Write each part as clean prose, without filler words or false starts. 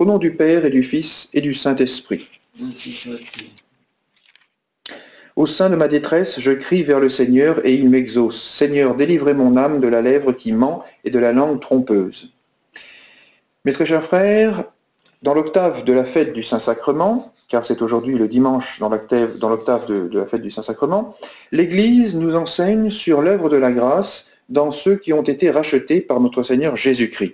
Au nom du Père et du Fils et du Saint-Esprit. Ainsi soit-il. Au sein de ma détresse, je crie vers le Seigneur et il m'exauce. Seigneur, délivrez mon âme de la lèvre qui ment et de la langue trompeuse. Mes très chers frères, dans l'octave de la fête du Saint-Sacrement, car c'est aujourd'hui le dimanche dans l'octave de la fête du Saint-Sacrement, l'Église nous enseigne sur l'œuvre de la grâce dans ceux qui ont été rachetés par notre Seigneur Jésus-Christ.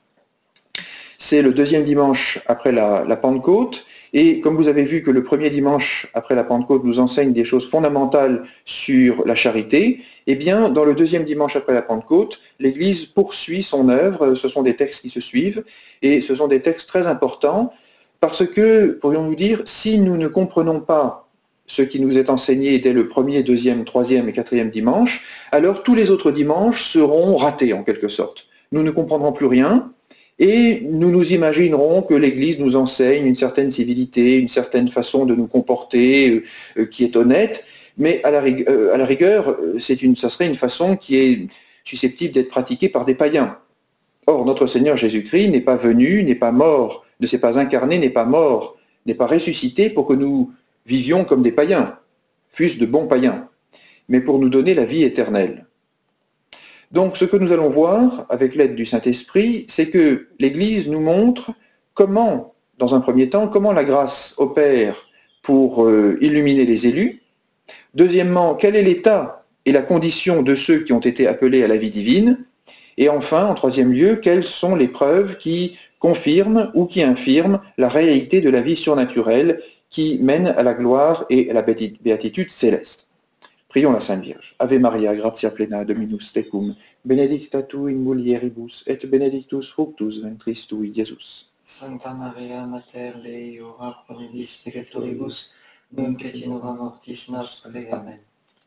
C'est le deuxième dimanche après la Pentecôte, et comme vous avez vu que le premier dimanche après la Pentecôte nous enseigne des choses fondamentales sur la charité, eh bien, dans le deuxième dimanche après la Pentecôte, l'Église poursuit son œuvre, ce sont des textes qui se suivent, et ce sont des textes très importants, parce que, pourrions-nous dire, si nous ne comprenons pas ce qui nous est enseigné dès le premier, deuxième, troisième et quatrième dimanche, alors tous les autres dimanches seront ratés en quelque sorte. Nous ne comprendrons plus rien, et nous nous imaginerons que l'Église nous enseigne une certaine civilité, une certaine façon de nous comporter qui est honnête, mais à la rigueur, ça serait une façon qui est susceptible d'être pratiquée par des païens. Or, notre Seigneur Jésus-Christ n'est pas venu, n'est pas mort, ne s'est pas incarné, n'est pas mort, n'est pas ressuscité pour que nous vivions comme des païens, fût-ce de bons païens, mais pour nous donner la vie éternelle. Donc ce que nous allons voir avec l'aide du Saint-Esprit, c'est que l'Église nous montre comment, dans un premier temps, comment la grâce opère pour illuminer les élus. Deuxièmement, quel est l'état et la condition de ceux qui ont été appelés à la vie divine. Et enfin, en troisième lieu, quelles sont les preuves qui confirment ou qui infirment la réalité de la vie surnaturelle qui mène à la gloire et à la béatitude céleste. Prions la Sainte Vierge. Ave Maria, gratia plena, Dominus tecum, benedicta tu in mulieribus, et benedictus fructus ventris tui, Iesus. Sancta Maria, Mater Dei, ora pro nobis peccatoribus, nunc et in hora mortis nostre. Amen.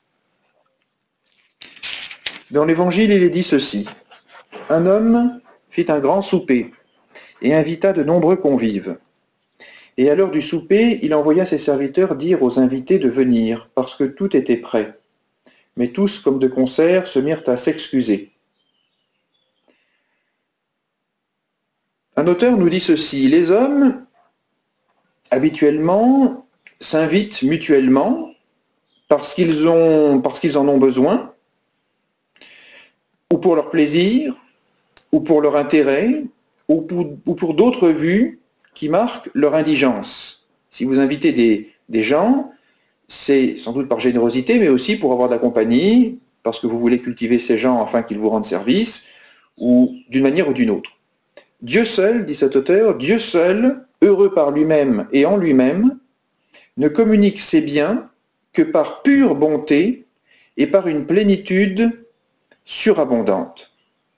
Dans l'Évangile, il est dit ceci. Un homme fit un grand souper et invita de nombreux convives. Et à l'heure du souper, il envoya ses serviteurs dire aux invités de venir, parce que tout était prêt. Mais tous, comme de concert, se mirent à s'excuser. Un auteur nous dit ceci, les hommes, habituellement, s'invitent mutuellement parce qu'ils en ont besoin, ou pour leur plaisir, ou pour leur intérêt, ou pour d'autres vues qui marquent leur indigence. Si vous invitez des gens, c'est sans doute par générosité, mais aussi pour avoir de la compagnie, parce que vous voulez cultiver ces gens afin qu'ils vous rendent service, ou d'une manière ou d'une autre. Dieu seul, dit cet auteur, Dieu seul, heureux par lui-même et en lui-même, ne communique ses biens que par pure bonté et par une plénitude surabondante.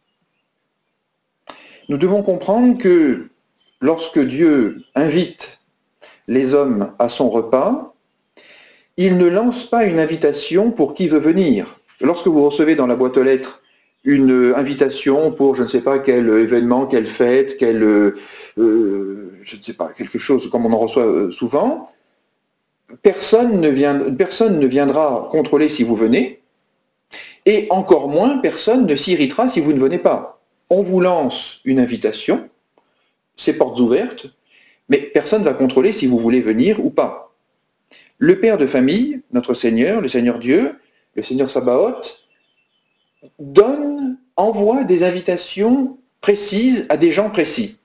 Nous devons comprendre que lorsque Dieu invite les hommes à son repas, il ne lance pas une invitation pour qui veut venir. Lorsque vous recevez dans la boîte aux lettres une invitation pour je ne sais pas quel événement, quelle fête, je ne sais pas, quelque chose comme on en reçoit souvent, personne ne viendra contrôler si vous venez, et encore moins personne ne s'irritera si vous ne venez pas. On vous lance une invitation, c'est portes ouvertes, mais personne ne va contrôler si vous voulez venir ou pas. Le Père de famille, notre Seigneur, le Seigneur Dieu, le Seigneur Sabaoth, envoie des invitations précises à des gens précis.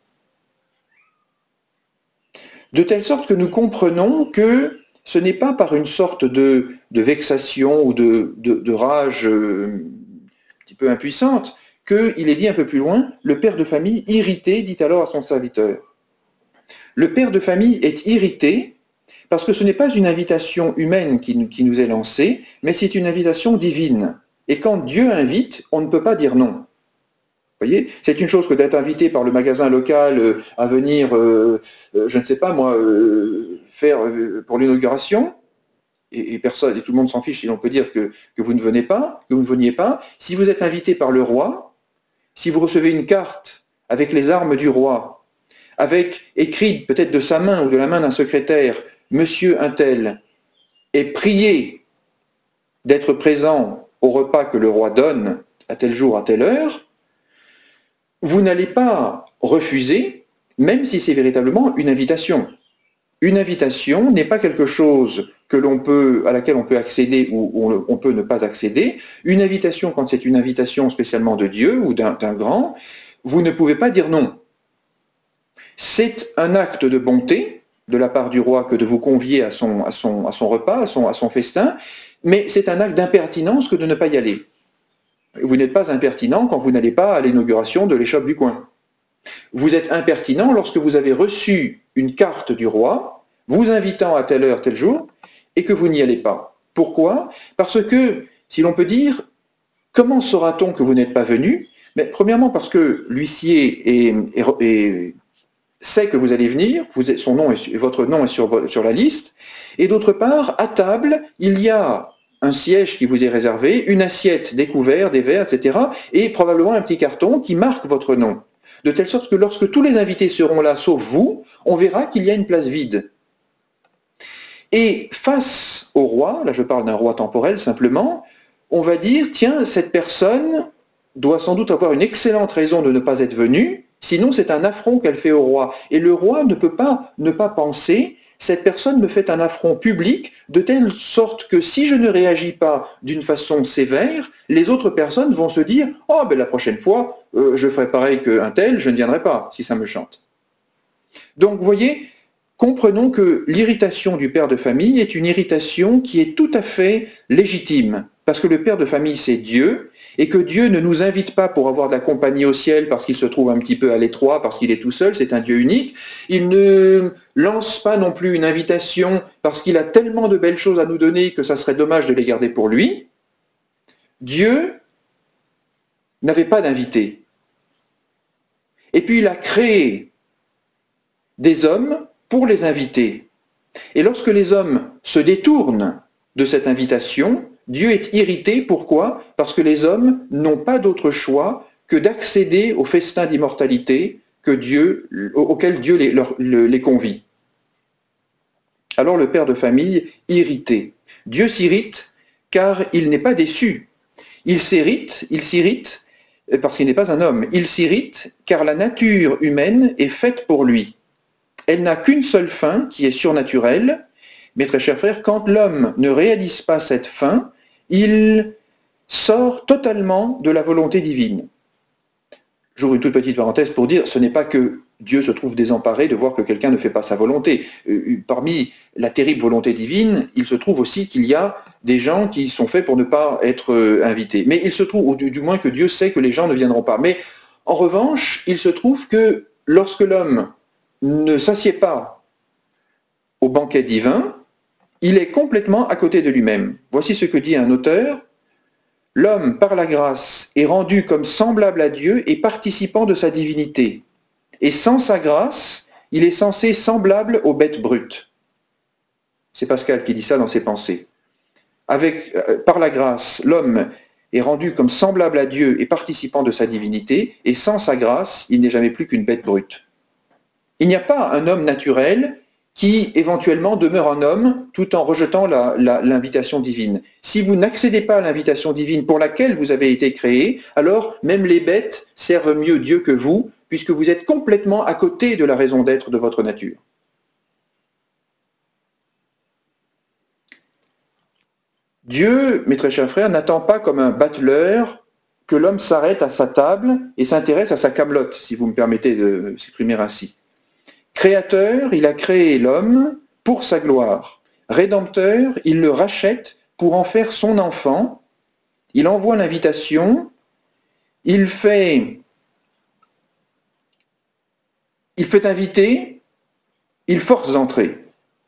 De telle sorte que nous comprenons que ce n'est pas par une sorte de vexation ou de rage un petit peu impuissante qu'il est dit un peu plus loin, le père de famille irrité dit alors à son serviteur. Le père de famille est irrité parce que ce n'est pas une invitation humaine qui nous est lancée, mais c'est une invitation divine. Et quand Dieu invite, on ne peut pas dire non. Vous voyez, c'est une chose que d'être invité par le magasin local à venir, je ne sais pas moi, faire pour l'inauguration, et personne, et tout le monde s'en fiche si l'on peut dire que vous ne venez pas, que vous ne veniez pas. Si vous êtes invité par le roi, si vous recevez une carte avec les armes du roi, avec écrit peut-être de sa main ou de la main d'un secrétaire, Monsieur Untel, et prié d'être présent au repas que le roi donne à tel jour, à telle heure, vous n'allez pas refuser, même si c'est véritablement une invitation. Une invitation n'est pas quelque chose à laquelle on peut accéder ou on peut ne pas accéder. Une invitation, quand c'est une invitation spécialement de Dieu ou d'un grand, vous ne pouvez pas dire non. C'est un acte de bonté de la part du roi que de vous convier à son repas, à son festin, mais c'est un acte d'impertinence que de ne pas y aller. Vous n'êtes pas impertinent quand vous n'allez pas à l'inauguration de l'échoppe du coin. Vous êtes impertinent lorsque vous avez reçu une carte du roi, vous invitant à telle heure, tel jour, et que vous n'y allez pas. Pourquoi? Parce que, si l'on peut dire, comment saura-t-on que vous n'êtes pas venu? Mais premièrement parce que l'huissier sait que vous allez venir, votre nom est sur la liste, et d'autre part, à table, il y a un siège qui vous est réservé, une assiette, des couverts, des verres, etc., et probablement un petit carton qui marque votre nom. De telle sorte que lorsque tous les invités seront là, sauf vous, on verra qu'il y a une place vide. Et face au roi, là je parle d'un roi temporel simplement, on va dire, tiens, cette personne doit sans doute avoir une excellente raison de ne pas être venue, sinon c'est un affront qu'elle fait au roi. Et le roi ne peut pas ne pas penser, cette personne me fait un affront public, de telle sorte que si je ne réagis pas d'une façon sévère, les autres personnes vont se dire « Oh, ben la prochaine fois, je ferai pareil qu'un tel, je ne viendrai pas, si ça me chante. » Donc, vous voyez, comprenons que l'irritation du père de famille est une irritation qui est tout à fait légitime, parce que le père de famille, c'est Dieu, et que Dieu ne nous invite pas pour avoir de la compagnie au ciel parce qu'il se trouve un petit peu à l'étroit, parce qu'il est tout seul, c'est un Dieu unique. Il ne lance pas non plus une invitation parce qu'il a tellement de belles choses à nous donner que ça serait dommage de les garder pour lui. Dieu n'avait pas d'invité. Et puis il a créé des hommes pour les inviter. Et lorsque les hommes se détournent de cette invitation, Dieu est irrité. Pourquoi? Parce que les hommes n'ont pas d'autre choix que d'accéder au festin d'immortalité auquel Dieu les convie. Alors le père de famille, irrité. Dieu s'irrite car il n'est pas déçu. Il s'irrite parce qu'il n'est pas un homme. Il s'irrite car la nature humaine est faite pour lui. Elle n'a qu'une seule fin qui est surnaturelle. Mais très chers frères, quand l'homme ne réalise pas cette fin, il sort totalement de la volonté divine. J'ouvre une toute petite parenthèse pour dire, ce n'est pas que Dieu se trouve désemparé de voir que quelqu'un ne fait pas sa volonté. Parmi la terrible volonté divine, il se trouve aussi qu'il y a des gens qui sont faits pour ne pas être invités. Mais il se trouve, ou du moins que Dieu sait que les gens ne viendront pas. Mais en revanche, il se trouve que lorsque l'homme ne s'assied pas au banquet divin, il est complètement à côté de lui-même. Voici ce que dit un auteur. L'homme, par la grâce, est rendu comme semblable à Dieu et participant de sa divinité. Et sans sa grâce, il est censé semblable aux bêtes brutes. C'est Pascal qui dit ça dans ses pensées. Par la grâce, l'homme est rendu comme semblable à Dieu et participant de sa divinité, et sans sa grâce, il n'est jamais plus qu'une bête brute. Il n'y a pas un homme naturel qui éventuellement demeure un homme tout en rejetant l'invitation divine. Si vous n'accédez pas à l'invitation divine pour laquelle vous avez été créé, alors même les bêtes servent mieux Dieu que vous, puisque vous êtes complètement à côté de la raison d'être de votre nature. Dieu, mes très chers frères, n'attend pas comme un battleur que l'homme s'arrête à sa table et s'intéresse à sa camelote, si vous me permettez de s'exprimer ainsi. Créateur, il a créé l'homme pour sa gloire. Rédempteur, il le rachète pour en faire son enfant. Il envoie l'invitation, il fait inviter, il force d'entrer.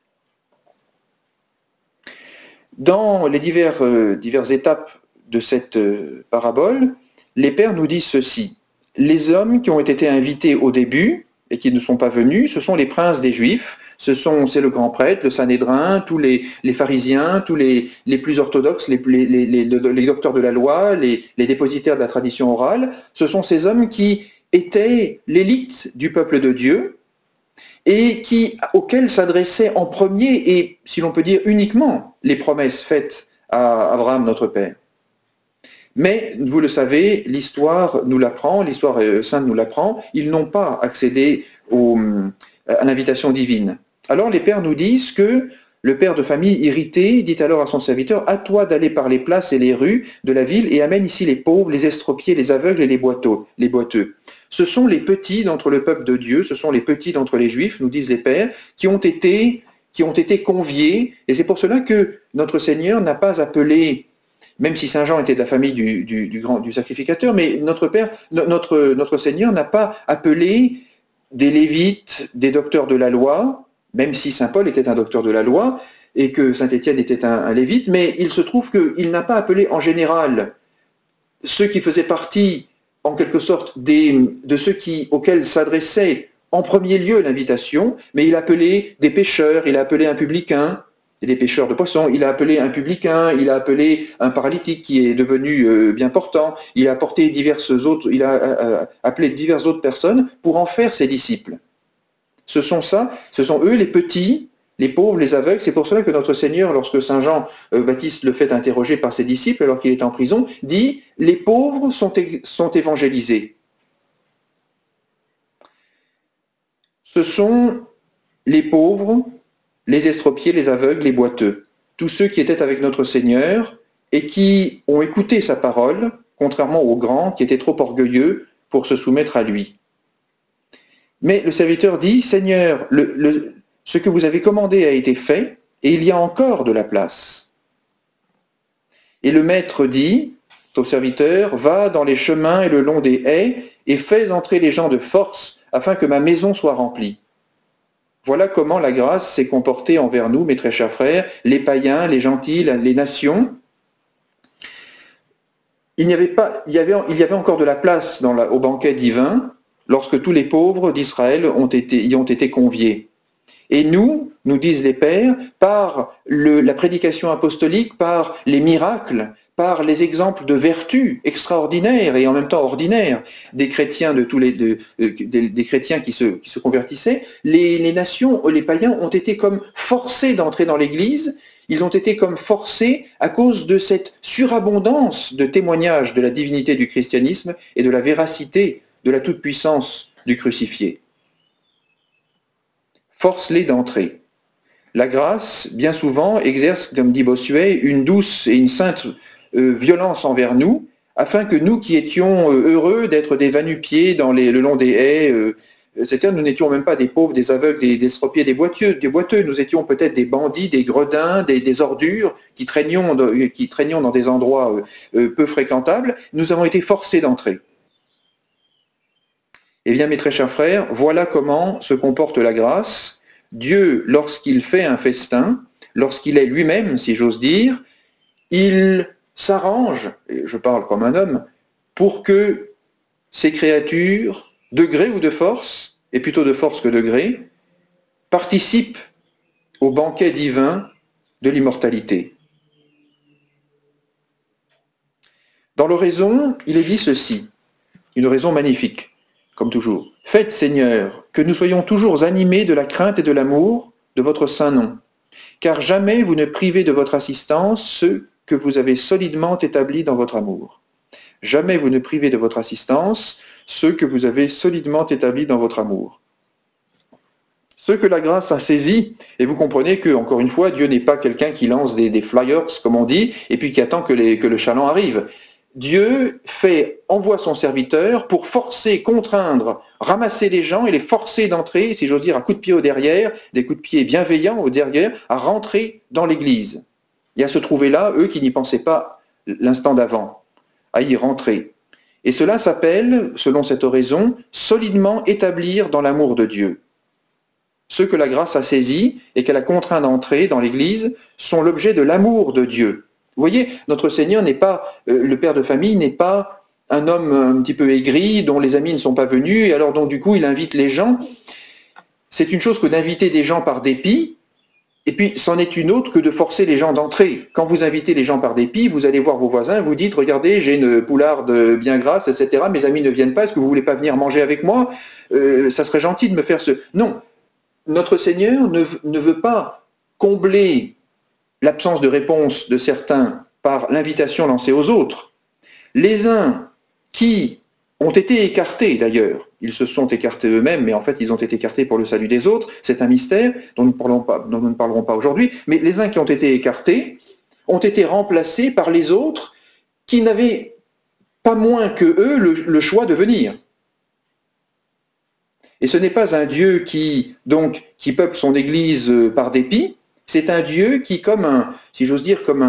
Dans les diverses étapes de cette parabole, les pères nous disent ceci. Les hommes qui ont été invités au début et qui ne sont pas venus, ce sont les princes des Juifs, c'est le grand prêtre, le Sanhédrin, tous les pharisiens, tous les plus orthodoxes, les docteurs de la loi, les dépositaires de la tradition orale. Ce sont ces hommes qui étaient l'élite du peuple de Dieu et auxquels s'adressaient en premier et, si l'on peut dire, uniquement les promesses faites à Abraham, notre père. Mais, vous le savez, l'histoire nous l'apprend, l'histoire sainte nous l'apprend, ils n'ont pas accédé à l'invitation divine. Alors les pères nous disent que le père de famille irrité dit alors à son serviteur, à toi d'aller par les places et les rues de la ville et amène ici les pauvres, les estropiés, les aveugles et les boiteux. Ce sont les petits d'entre le peuple de Dieu, ce sont les petits d'entre les Juifs, nous disent les pères, qui ont été conviés, et c'est pour cela que notre Seigneur n'a pas appelé, même si Saint Jean était de la famille du sacrificateur, mais notre Seigneur n'a pas appelé des Lévites, des docteurs de la loi, même si Saint Paul était un docteur de la loi, et que Saint Étienne était un Lévite, mais il se trouve qu'il n'a pas appelé en général ceux qui faisaient partie, en quelque sorte, de ceux auxquels s'adressait en premier lieu l'invitation, mais il a appelé des pêcheurs, il a appelé un publicain, et des pêcheurs de poissons, il a appelé un publicain, il a appelé un paralytique qui est devenu bien portant, il a appelé diverses autres personnes pour en faire ses disciples. Ce sont eux les petits, les pauvres, les aveugles. C'est pour cela que notre Seigneur, lorsque Saint Jean-Baptiste le fait interroger par ses disciples alors qu'il est en prison, dit « Les pauvres sont évangélisés ». Ce sont les pauvres, les estropiés, les aveugles, les boiteux, tous ceux qui étaient avec notre Seigneur et qui ont écouté sa parole, contrairement aux grands qui étaient trop orgueilleux pour se soumettre à lui. Mais le serviteur dit, Seigneur, ce que vous avez commandé a été fait, et il y a encore de la place. Et le maître dit au serviteur, va dans les chemins et le long des haies, et fais entrer les gens de force, afin que ma maison soit remplie. Voilà comment la grâce s'est comportée envers nous, mes très chers frères, les païens, les gentils, les nations. Il y avait encore de la place au banquet divin, lorsque tous les pauvres d'Israël y ont été conviés. Et nous disent les pères, par la prédication apostolique, par les miracles, par les exemples de vertu extraordinaires et en même temps ordinaires des chrétiens des chrétiens qui se convertissaient, les nations, les païens ont été comme forcés d'entrer dans l'Église. Ils ont été comme forcés à cause de cette surabondance de témoignages de la divinité du christianisme et de la véracité de la toute-puissance du crucifié. Force-les d'entrer. La grâce, bien souvent, exerce, comme dit Bossuet, une douce et une sainte violence envers nous, afin que nous qui étions heureux d'être des va-nu-pieds le long des haies, c'est-à-dire nous n'étions même pas des pauvres, des aveugles, des estropiés, des boiteux, nous étions peut-être des bandits, des gredins, des ordures qui traînions dans des endroits peu fréquentables, nous avons été forcés d'entrer. Eh bien, mes très chers frères, voilà comment se comporte la grâce. Dieu, lorsqu'il fait un festin, lorsqu'il est lui-même, si j'ose dire, il s'arrange, et je parle comme un homme, pour que ces créatures, de gré ou de force, et plutôt de force que de gré, participent au banquet divin de l'immortalité. Dans l'oraison, il est dit ceci, une oraison magnifique. Comme toujours. Faites, Seigneur, que nous soyons toujours animés de la crainte et de l'amour de votre saint nom, car jamais vous ne privez de votre assistance ceux que vous avez solidement établis dans votre amour. Jamais vous ne privez de votre assistance ceux que vous avez solidement établis dans votre amour. Ceux que la grâce a saisis, et vous comprenez que, encore une fois, Dieu n'est pas quelqu'un qui lance des flyers, comme on dit, et puis qui attend que le chaland arrive. Dieu envoie son serviteur pour forcer, contraindre, ramasser les gens et les forcer d'entrer, si j'ose dire, à coups de pied au derrière, des coups de pied bienveillants au derrière, à rentrer dans l'Église. Et à se trouver là, eux qui n'y pensaient pas l'instant d'avant, à y rentrer. Et cela s'appelle, selon cette oraison, solidement établir dans l'amour de Dieu. Ceux que la grâce a saisis et qu'elle a contraint d'entrer dans l'Église sont l'objet de l'amour de Dieu. Vous voyez, notre Seigneur n'est pas, le père de famille n'est pas un homme un petit peu aigri, dont les amis ne sont pas venus, et alors donc du coup il invite les gens. C'est une chose que d'inviter des gens par dépit, et puis c'en est une autre que de forcer les gens d'entrer. Quand vous invitez les gens par dépit, vous allez voir vos voisins, vous dites, regardez, j'ai une poularde bien grasse, etc., mes amis ne viennent pas, est-ce que vous voulez pas venir manger avec moi? Ça serait gentil de me faire ce... Non, notre Seigneur ne veut pas combler l'absence de réponse de certains par l'invitation lancée aux autres. Les uns qui ont été écartés d'ailleurs. Ils se sont écartés eux-mêmes, mais en fait ils ont été écartés pour le salut des autres. C'est un mystère dont nous ne parlerons pas aujourd'hui. Mais les uns qui ont été écartés ont été remplacés par les autres qui n'avaient pas moins que eux le choix de venir. Et ce n'est pas un Dieu qui peuple son Église par dépit, c'est un Dieu qui, si j'ose dire, comme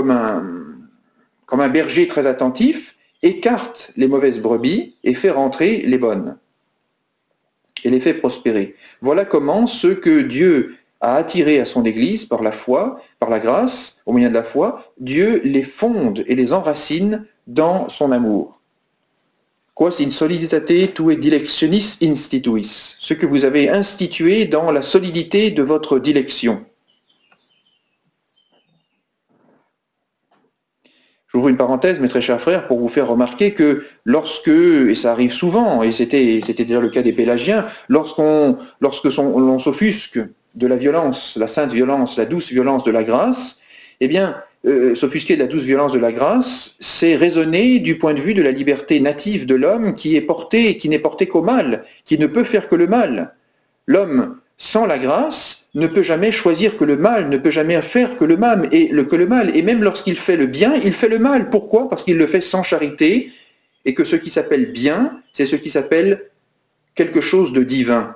un berger très attentif, écarte les mauvaises brebis et fait rentrer les bonnes, et les fait prospérer. Voilà comment ceux que Dieu a attirés à son Église par la foi, par la grâce, au moyen de la foi, Dieu les fonde et les enracine dans son amour. Quas in soliditate tue dilectionis instituis, ce que vous avez institué dans la solidité de votre dilection. J'ouvre une parenthèse, mes très chers frères, pour vous faire remarquer que lorsque, et ça arrive souvent, et c'était déjà le cas des Pélagiens, lorsque l'on s'offusque de la violence, la sainte violence, la douce violence de la grâce, eh bien, s'offusquer de la douce violence de la grâce, c'est raisonner du point de vue de la liberté native de l'homme qui n'est porté qu'au mal, qui ne peut faire que le mal. L'homme, sans la grâce, ne peut jamais choisir que le mal, ne peut jamais faire que le mal, et même lorsqu'il fait le bien, il fait le mal. Pourquoi? Parce qu'il le fait sans charité, et que ce qui s'appelle bien, c'est ce qui s'appelle quelque chose de divin.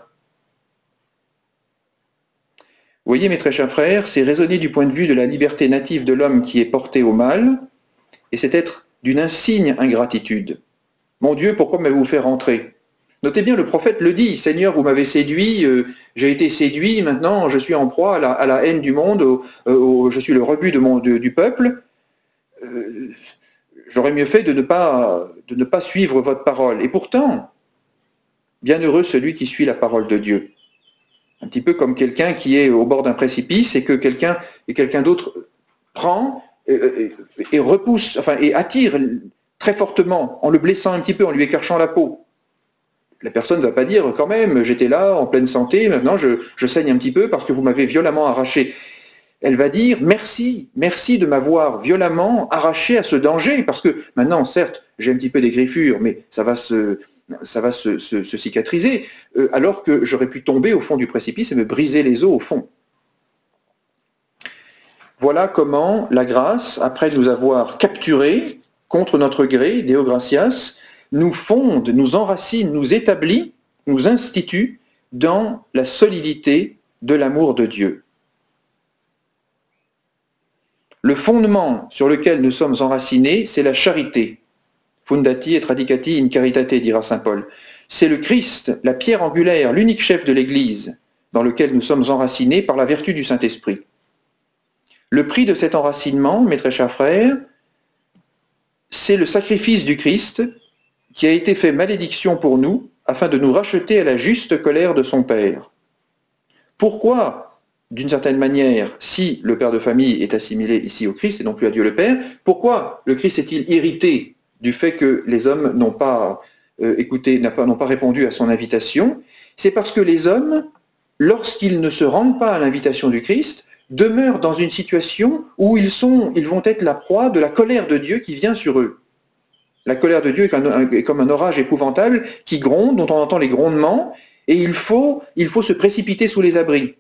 Vous voyez, mes très chers frères, c'est raisonner du point de vue de la liberté native de l'homme qui est porté au mal, et c'est être d'une insigne ingratitude. Mon Dieu, pourquoi m'avez-vous fait rentrer? Notez bien, le prophète le dit, Seigneur, vous m'avez séduit, j'ai été séduit, maintenant je suis en proie à la haine du monde, je suis le rebut du peuple. J'aurais mieux fait de ne pas suivre votre parole. Et pourtant, bienheureux celui qui suit la parole de Dieu. Un petit peu comme quelqu'un qui est au bord d'un précipice et que quelqu'un d'autre prend et repousse, et attire très fortement, en le blessant un petit peu, en lui écorchant la peau. La personne ne va pas dire, quand même, j'étais là, en pleine santé, maintenant je saigne un petit peu parce que vous m'avez violemment arraché. Elle va dire, merci de m'avoir violemment arraché à ce danger, parce que maintenant, certes, j'ai un petit peu des griffures, mais ça va se cicatriser, alors que j'aurais pu tomber au fond du précipice et me briser les os au fond. Voilà comment la grâce, après nous avoir capturés contre notre gré, Deo gratias, nous fonde, nous enracine, nous établit, nous institue dans la solidité de l'amour de Dieu. Le fondement sur lequel nous sommes enracinés, c'est la charité. Fundati et radicati in caritate, dira saint Paul. C'est le Christ, la pierre angulaire, l'unique chef de l'Église, dans lequel nous sommes enracinés par la vertu du Saint-Esprit. Le prix de cet enracinement, mes très chers frères, c'est le sacrifice du Christ qui a été fait malédiction pour nous, afin de nous racheter à la juste colère de son Père. Pourquoi, d'une certaine manière, si le père de famille est assimilé ici au Christ et non plus à Dieu le Père, pourquoi le Christ est-il irrité du fait que les hommes n'ont pas n'ont pas répondu à son invitation? C'est parce que les hommes, lorsqu'ils ne se rendent pas à l'invitation du Christ, demeurent dans une situation où ils vont être la proie de la colère de Dieu qui vient sur eux. La colère de Dieu est comme un orage épouvantable qui gronde, dont on entend les grondements, et il faut se précipiter sous les abris.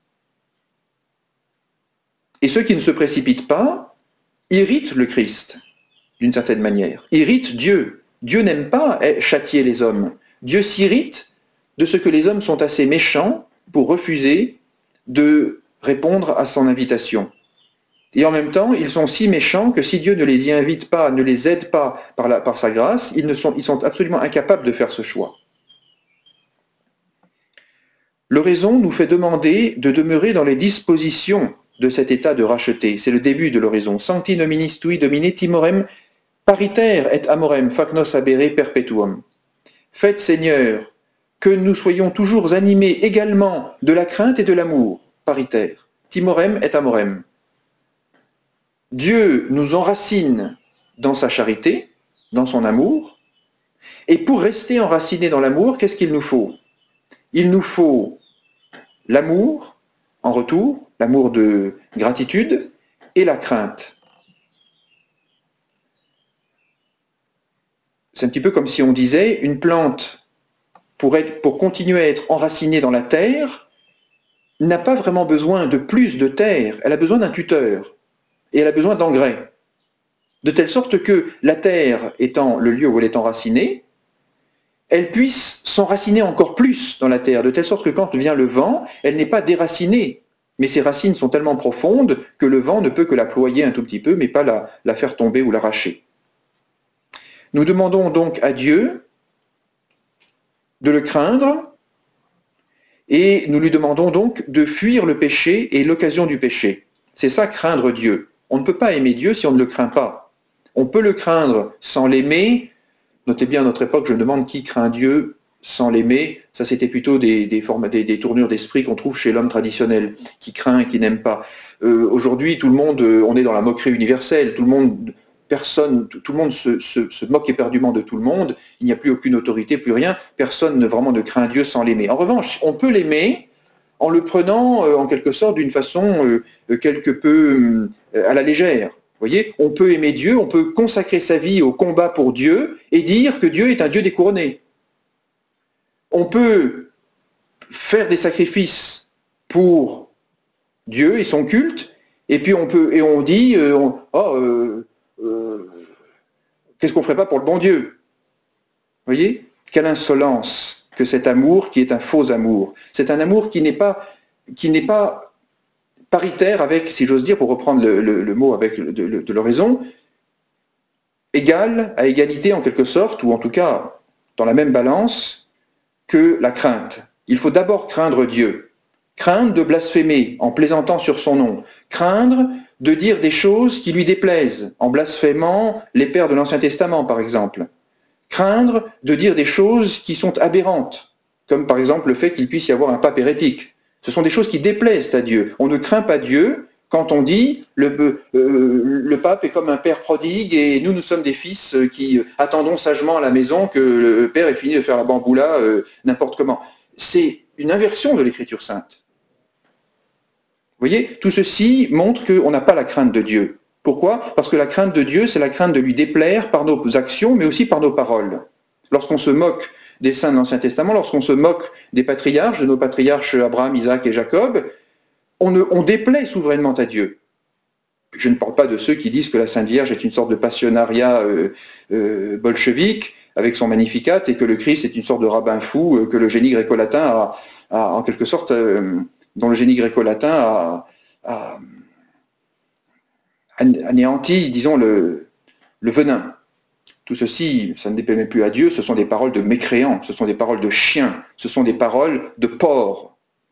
Et ceux qui ne se précipitent pas irritent le Christ, d'une certaine manière, irritent Dieu. Dieu n'aime pas châtier les hommes. Dieu s'irrite de ce que les hommes sont assez méchants pour refuser de répondre à son invitation. Et en même temps, ils sont si méchants que si Dieu ne les y invite pas, ne les aide pas par sa grâce, ils sont absolument incapables de faire ce choix. L'oraison nous fait demander de demeurer dans les dispositions de cet état de racheté. C'est le début de l'oraison. Sancti nominis tui domine timorem paritaire et amorem facnos habere perpetuum. Faites, Seigneur, que nous soyons toujours animés également de la crainte et de l'amour, paritaire. Timorem et amorem. Dieu nous enracine dans sa charité, dans son amour, et pour rester enracinés dans l'amour, qu'est-ce qu'il nous faut? Il nous faut l'amour en retour, l'amour de gratitude, et la crainte. C'est un petit peu comme si on disait, une plante, pour continuer à être enracinée dans la terre, n'a pas vraiment besoin de plus de terre, elle a besoin d'un tuteur, et elle a besoin d'engrais. De telle sorte que la terre étant le lieu où elle est enracinée, elle puisse s'enraciner encore plus dans la terre, de telle sorte que quand vient le vent, elle n'est pas déracinée, mais ses racines sont tellement profondes que le vent ne peut que la ployer un tout petit peu, mais pas la faire tomber ou l'arracher. Nous demandons donc à Dieu de le craindre, et nous lui demandons donc de fuir le péché et l'occasion du péché. C'est ça, craindre Dieu. On ne peut pas aimer Dieu si on ne le craint pas. On peut le craindre sans l'aimer. Notez bien, à notre époque, je me demande qui craint Dieu sans l'aimer. Ça, c'était plutôt des tournures d'esprit qu'on trouve chez l'homme traditionnel, qui craint et qui n'aime pas. Aujourd'hui, tout le monde, on est dans la moquerie universelle. Tout le monde se moque éperdument de tout le monde. Il n'y a plus aucune autorité, plus rien. Personne vraiment ne craint Dieu sans l'aimer. En revanche, on peut l'aimer en le prenant en quelque sorte d'une façon quelque peu à la légère. Vous voyez, on peut aimer Dieu, on peut consacrer sa vie au combat pour Dieu et dire que Dieu est un Dieu découronné. On peut faire des sacrifices pour Dieu et son culte, et puis on dit qu'est-ce qu'on ne ferait pas pour le bon Dieu? Vous voyez? Quelle insolence que cet amour qui est un faux amour. C'est un amour qui n'est pas paritaire avec, si j'ose dire, pour reprendre le mot avec de l'oraison, égal à égalité en quelque sorte, ou en tout cas dans la même balance que la crainte. Il faut d'abord craindre Dieu, craindre de blasphémer en plaisantant sur son nom, craindre de dire des choses qui lui déplaisent, en blasphémant les pères de l'Ancien Testament par exemple, craindre de dire des choses qui sont aberrantes, comme par exemple le fait qu'il puisse y avoir un pape hérétique. Ce sont des choses qui déplaisent à Dieu. On ne craint pas Dieu quand on dit le pape est comme un père prodigue et nous sommes des fils qui attendons sagement à la maison que le père ait fini de faire la bamboula n'importe comment. C'est une inversion de l'Écriture sainte. Vous voyez, tout ceci montre qu'on n'a pas la crainte de Dieu. Pourquoi? Parce que la crainte de Dieu, c'est la crainte de lui déplaire par nos actions, mais aussi par nos paroles. Lorsqu'on se moque des saints de l'Ancien Testament, lorsqu'on se moque des patriarches, de nos patriarches Abraham, Isaac et Jacob, on déplaît souverainement à Dieu. Je ne parle pas de ceux qui disent que la Sainte Vierge est une sorte de passionnariat bolchevique avec son Magnificat et que le Christ est une sorte de rabbin fou que le génie gréco-latin a en quelque sorte, dont le génie gréco-latin a anéanti, disons, le venin. Tout ceci, ça ne déplaît même plus à Dieu, ce sont des paroles de mécréants, ce sont des paroles de chiens, ce sont des paroles de porcs.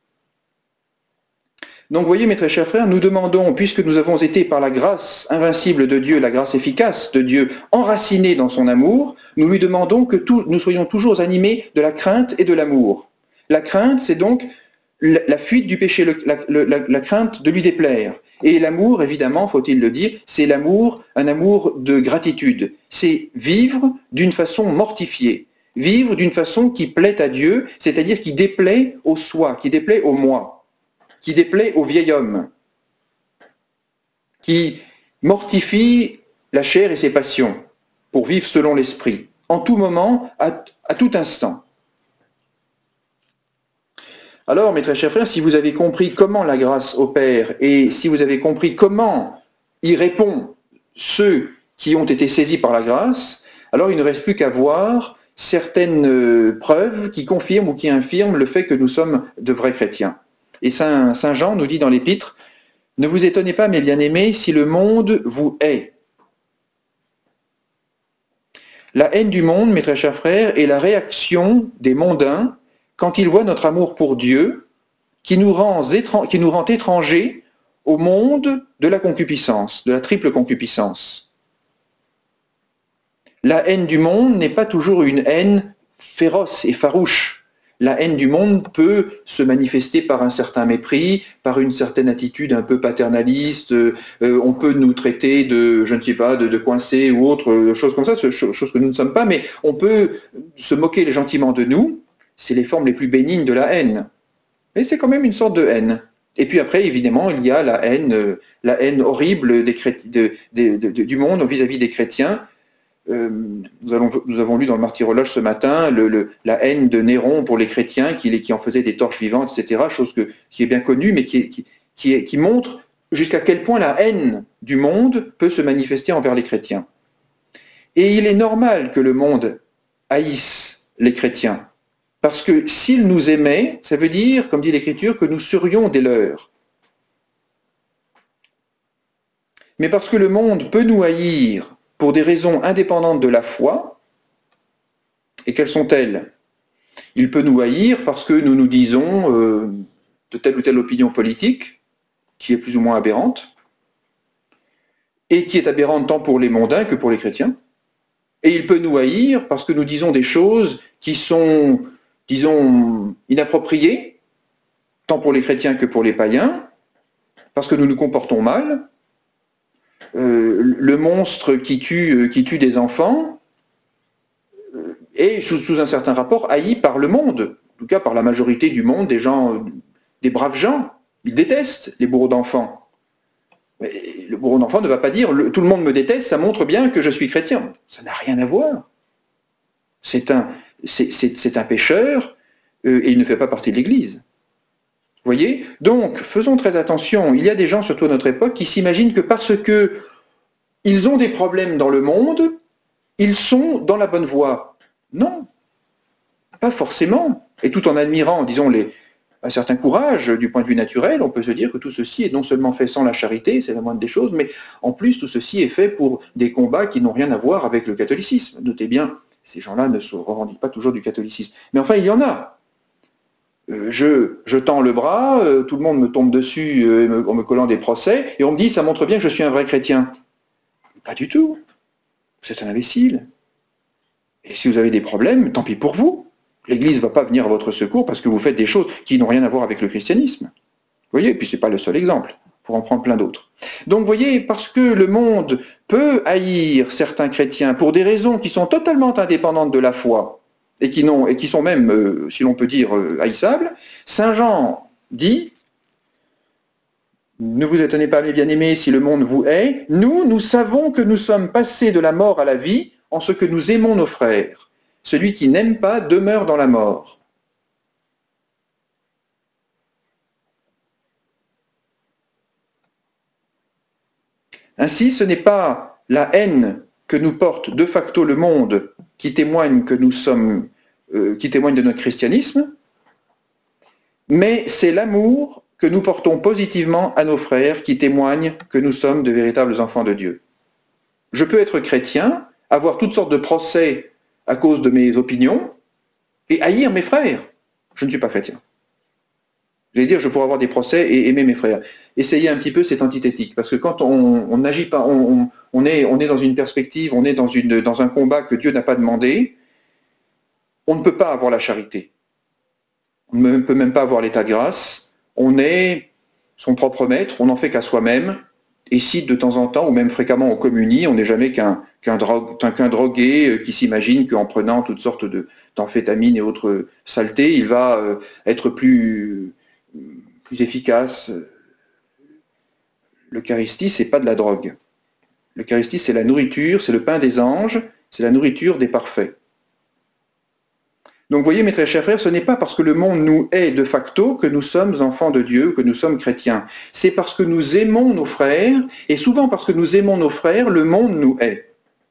Donc vous voyez, mes très chers frères, nous demandons, puisque nous avons été par la grâce invincible de Dieu, la grâce efficace de Dieu, enracinés dans son amour, nous lui demandons que nous soyons toujours animés de la crainte et de l'amour. La crainte, c'est donc la fuite du péché, la crainte de lui déplaire. Et l'amour, évidemment, faut-il le dire, c'est l'amour, un amour de gratitude. C'est vivre d'une façon mortifiée, vivre d'une façon qui plaît à Dieu, c'est-à-dire qui déplaît au soi, qui déplaît au moi, qui déplaît au vieil homme, qui mortifie la chair et ses passions pour vivre selon l'esprit, en tout moment, à tout instant. Alors, mes très chers frères, si vous avez compris comment la grâce opère et si vous avez compris comment y répond ceux qui ont été saisis par la grâce, alors il ne reste plus qu'à voir certaines preuves qui confirment ou qui infirment le fait que nous sommes de vrais chrétiens. Et Saint Jean nous dit dans l'Épître, « Ne vous étonnez pas, mes bien-aimés, si le monde vous hait. » La haine du monde, mes très chers frères, est la réaction des mondains quand ils voient notre amour pour Dieu, qui nous rend étrangers au monde de la concupiscence, de la triple concupiscence. La haine du monde n'est pas toujours une haine féroce et farouche. La haine du monde peut se manifester par un certain mépris, par une certaine attitude un peu paternaliste, on peut nous traiter de, je ne sais pas, de coincés ou autre, choses comme ça, choses que nous ne sommes pas, mais on peut se moquer gentiment de nous. C'est les formes les plus bénignes de la haine. Mais c'est quand même une sorte de haine. Et puis après, évidemment, il y a la haine horrible du monde vis-à-vis des chrétiens, nous avons lu dans le Martyrologe ce matin la haine de Néron pour les chrétiens, qui en faisait des torches vivantes, etc., chose qui est bien connue, mais qui montre jusqu'à quel point la haine du monde peut se manifester envers les chrétiens. Et il est normal que le monde haïsse les chrétiens, parce que s'ils nous aimaient, ça veut dire, comme dit l'Écriture, que nous serions des leurs. Mais parce que le monde peut nous haïr pour des raisons indépendantes de la foi, et quelles sont-elles? Il peut nous haïr parce que nous nous disons de telle ou telle opinion politique, qui est plus ou moins aberrante, et qui est aberrante tant pour les mondains que pour les chrétiens. Et il peut nous haïr parce que nous disons des choses qui sont, disons, inappropriées, tant pour les chrétiens que pour les païens, parce que nous nous comportons mal. Le monstre qui tue des enfants est, sous un certain rapport, haï par le monde, en tout cas par la majorité du monde, des braves gens. Ils détestent les bourreaux d'enfants. Mais le bourreau d'enfant ne va pas dire « tout le monde me déteste, ça montre bien que je suis chrétien ». Ça n'a rien à voir. C'est un pécheur et il ne fait pas partie de l'Église. Vous voyez? Donc, faisons très attention. Il y a des gens, surtout à notre époque, qui s'imaginent que parce qu'ils ont des problèmes dans le monde, ils sont dans la bonne voie. Non, pas forcément. Et tout en admirant, disons, un certain courage du point de vue naturel, on peut se dire que tout ceci est non seulement fait sans la charité, c'est la moindre des choses, mais en plus tout ceci est fait pour des combats qui n'ont rien à voir avec le catholicisme. Notez bien, ces gens-là ne se revendiquent pas toujours du catholicisme. Mais enfin, il y en a. Je tends le bras, tout le monde me tombe dessus en me collant des procès, et on me dit, ça montre bien que je suis un vrai chrétien. Pas du tout. Vous êtes un imbécile. Et si vous avez des problèmes, tant pis pour vous. L'Église ne va pas venir à votre secours parce que vous faites des choses qui n'ont rien à voir avec le christianisme. Vous voyez, et puis ce n'est pas le seul exemple, pour en prendre plein d'autres. Donc vous voyez, parce que le monde peut haïr certains chrétiens pour des raisons qui sont totalement indépendantes de la foi, et qui sont même, si l'on peut dire, haïssables, Saint Jean dit, ne vous étonnez pas, mes bien-aimés, si le monde vous hait, nous savons que nous sommes passés de la mort à la vie en ce que nous aimons nos frères. Celui qui n'aime pas demeure dans la mort. Ainsi, ce n'est pas la haine que nous porte de facto le monde qui témoigne que nous sommes, qui témoigne de notre christianisme, mais c'est l'amour que nous portons positivement à nos frères qui témoignent que nous sommes de véritables enfants de Dieu. Je peux être chrétien, avoir toutes sortes de procès à cause de mes opinions et haïr mes frères. Je ne suis pas chrétien. J'allais dire, je pourrais avoir des procès et aimer mes frères. Essayez un petit peu, c'est antithétique. Parce que quand on n'agit pas, on est dans une perspective, on est dans un combat que Dieu n'a pas demandé, on ne peut pas avoir la charité. On ne peut même pas avoir l'état de grâce. On est son propre maître, on n'en fait qu'à soi-même. Et si de temps en temps, ou même fréquemment on communie, on n'est jamais qu'un drogué qui s'imagine qu'en prenant toutes sortes d'amphétamines et autres saletés, il va être plus efficace. L'Eucharistie, c'est pas de la drogue. L'Eucharistie, c'est la nourriture, c'est le pain des anges, c'est la nourriture des parfaits. Donc vous voyez, mes très chers frères, ce n'est pas parce que le monde nous hait de facto que nous sommes enfants de Dieu, que nous sommes chrétiens. C'est parce que nous aimons nos frères, et souvent parce que nous aimons nos frères, le monde nous hait.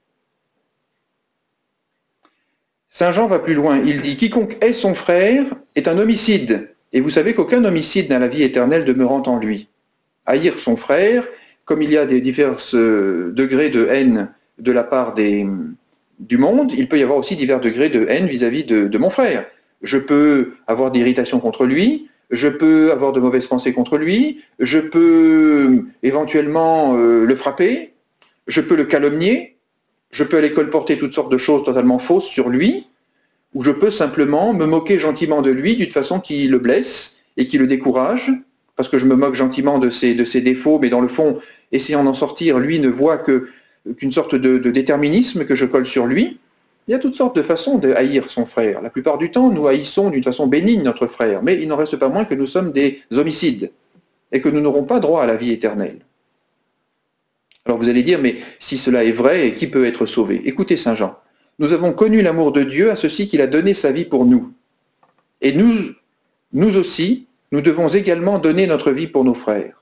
Saint Jean va plus loin, il dit « Quiconque hait son frère est un homicide, et vous savez qu'aucun homicide n'a la vie éternelle demeurant en lui. » Haïr son frère, comme il y a des divers degrés de haine de la part du monde, il peut y avoir aussi divers degrés de haine vis-à-vis de mon frère. Je peux avoir de l'irritation contre lui, je peux avoir de mauvaises pensées contre lui, je peux éventuellement le frapper, je peux le calomnier, je peux aller colporter toutes sortes de choses totalement fausses sur lui, ou je peux simplement me moquer gentiment de lui d'une façon qui le blesse et qui le décourage, parce que je me moque gentiment de ses défauts, mais dans le fond, essayant d'en sortir, lui ne voit qu'une sorte de déterminisme que je colle sur lui. Il y a toutes sortes de façons de haïr son frère. La plupart du temps, nous haïssons d'une façon bénigne notre frère, mais il n'en reste pas moins que nous sommes des homicides et que nous n'aurons pas droit à la vie éternelle. Alors vous allez dire, mais si cela est vrai, qui peut être sauvé? Écoutez Saint Jean, nous avons connu l'amour de Dieu à ceci qu'il a donné sa vie pour nous. Et nous aussi, nous devons également donner notre vie pour nos frères.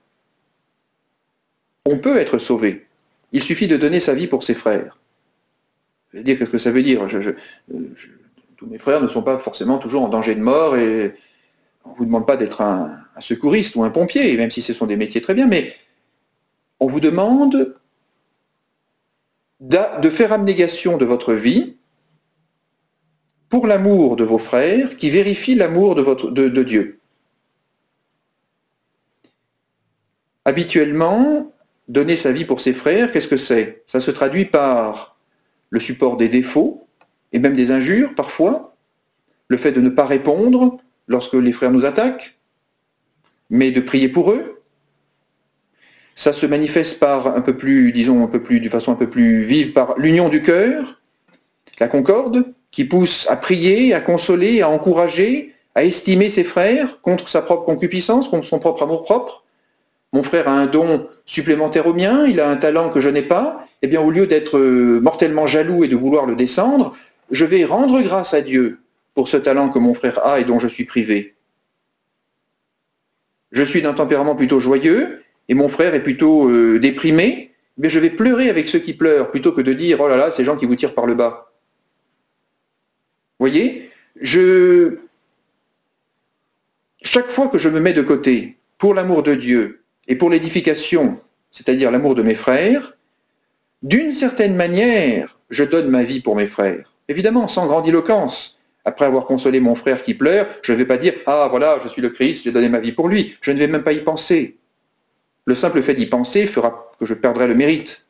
On peut être sauvé. Il suffit de donner sa vie pour ses frères. Je vais dire qu'est-ce que ça veut dire. Tous mes frères ne sont pas forcément toujours en danger de mort et on ne vous demande pas d'être un secouriste ou un pompier, même si ce sont des métiers très bien, mais on vous demande de faire abnégation de votre vie pour l'amour de vos frères qui vérifie l'amour de Dieu. Habituellement, donner sa vie pour ses frères, qu'est-ce que c'est? Ça se traduit par le support des défauts et même des injures parfois, le fait de ne pas répondre lorsque les frères nous attaquent, mais de prier pour eux. Ça se manifeste par de façon un peu plus vive, par l'union du cœur, la concorde, qui pousse à prier, à consoler, à encourager, à estimer ses frères contre sa propre concupiscence, contre son propre amour-propre. Mon frère a un don supplémentaire au mien, il a un talent que je n'ai pas. Eh bien, au lieu d'être mortellement jaloux et de vouloir le descendre, je vais rendre grâce à Dieu pour ce talent que mon frère a et dont je suis privé. Je suis d'un tempérament plutôt joyeux et mon frère est plutôt déprimé, mais je vais pleurer avec ceux qui pleurent plutôt que de dire « Oh là là, ces gens qui vous tirent par le bas ». Vous voyez, chaque fois que je me mets de côté pour l'amour de Dieu et pour l'édification, c'est-à-dire l'amour de mes frères, d'une certaine manière, je donne ma vie pour mes frères. Évidemment, sans grandiloquence. Après avoir consolé mon frère qui pleure, je ne vais pas dire « Ah voilà, je suis le Christ, j'ai donné ma vie pour lui ». Je ne vais même pas y penser. Le simple fait d'y penser fera que je perdrai le mérite.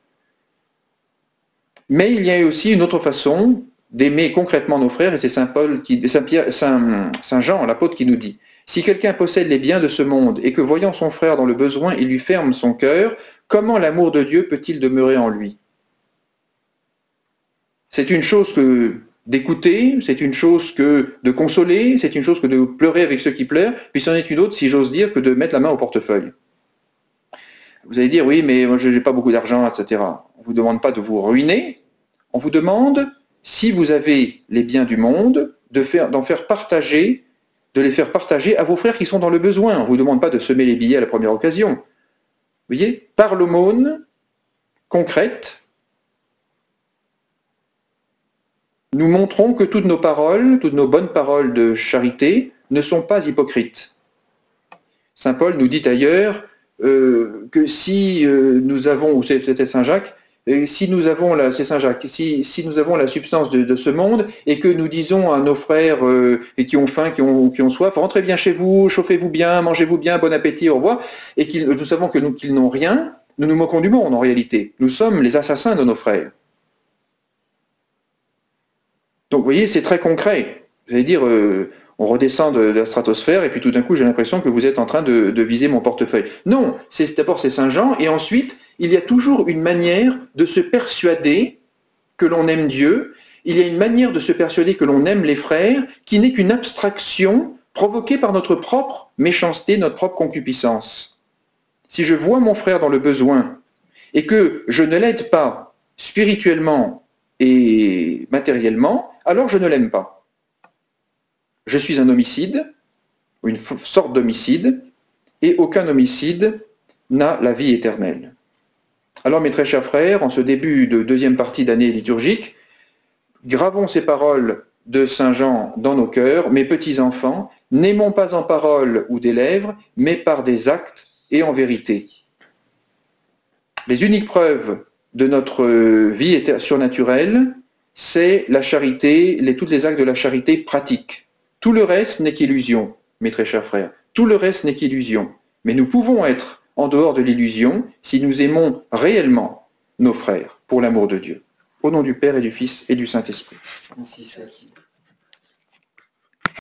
Mais il y a aussi une autre façon d'aimer concrètement nos frères, et c'est Saint Jean, l'apôtre, qui nous dit « Si quelqu'un possède les biens de ce monde, et que voyant son frère dans le besoin, il lui ferme son cœur, comment l'amour de Dieu peut-il demeurer en lui ?» C'est une chose que d'écouter, c'est une chose que de consoler, c'est une chose que de pleurer avec ceux qui pleurent, puis c'en est une autre, si j'ose dire, que de mettre la main au portefeuille. Vous allez dire, oui, mais moi je n'ai pas beaucoup d'argent, etc. On ne vous demande pas de vous ruiner, on vous demande, si vous avez les biens du monde, de les faire partager à vos frères qui sont dans le besoin. On ne vous demande pas de semer les billets à la première occasion. Vous voyez, par l'aumône concrète, nous montrons que toutes nos paroles, toutes nos bonnes paroles de charité ne sont pas hypocrites. Saint Paul nous dit ailleurs que si nous avons, ou c'est peut-être Saint Jacques, si nous avons la substance de ce monde et que nous disons à nos frères qui ont faim, qui ont soif, rentrez bien chez vous, chauffez-vous bien, mangez-vous bien, bon appétit, au revoir, et nous savons qu'ils n'ont rien, nous nous moquons du monde en réalité. Nous sommes les assassins de nos frères. Donc vous voyez, c'est très concret. Vous allez dire, on redescend de la stratosphère et puis tout d'un coup j'ai l'impression que vous êtes en train de viser mon portefeuille. Non, d'abord c'est Saint Jean et ensuite il y a toujours une manière de se persuader que l'on aime Dieu, il y a une manière de se persuader que l'on aime les frères qui n'est qu'une abstraction provoquée par notre propre méchanceté, notre propre concupiscence. Si je vois mon frère dans le besoin et que je ne l'aide pas spirituellement et matériellement, alors je ne l'aime pas. Je suis un homicide, ou une sorte d'homicide, et aucun homicide n'a la vie éternelle. Alors mes très chers frères, en ce début de deuxième partie d'année liturgique, gravons ces paroles de Saint Jean dans nos cœurs, mes petits enfants, n'aimons pas en parole ou des lèvres, mais par des actes et en vérité. Les uniques preuves de notre vie surnaturelle, c'est la charité, tous les actes de la charité pratiques. Tout le reste n'est qu'illusion, mes très chers frères. Tout le reste n'est qu'illusion. Mais nous pouvons être en dehors de l'illusion si nous aimons réellement nos frères pour l'amour de Dieu. Au nom du Père et du Fils et du Saint-Esprit. Ainsi soit-il.